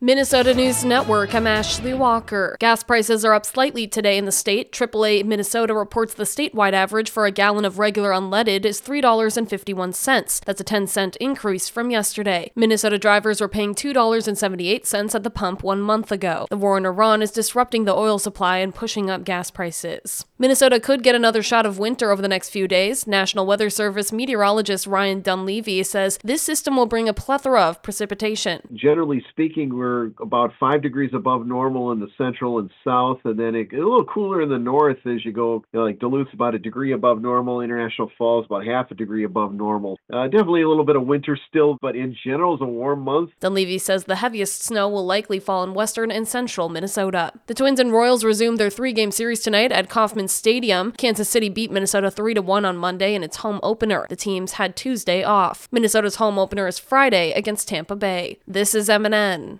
Minnesota News Network, I'm Ashley Walker. Gas prices are up slightly today in the state. AAA Minnesota reports the statewide average for a gallon of regular unleaded is $3.51. That's a 10-cent increase from yesterday. Minnesota drivers were paying $2.78 at the pump 1 month ago. The war in Iran is disrupting the oil supply and pushing up gas prices. Minnesota could get another shot of winter over the next few days. National Weather Service meteorologist Ryan Dunleavy says this system will bring a plethora of precipitation. Generally speaking, we're about 5 degrees above normal in the central and south, and then a little cooler in the north as you go, like Duluth's about 1 degree above normal, International Falls about half a degree above normal. Definitely a little bit of winter still, but in general, it's a warm month. Dunleavy says the heaviest snow will likely fall in western and central Minnesota. The Twins and Royals resumed their 3-game series tonight at Kauffman Stadium. Kansas City beat Minnesota 3-1 on Monday in its home opener. The teams had Tuesday off. Minnesota's home opener is Friday against Tampa Bay. This is MNN.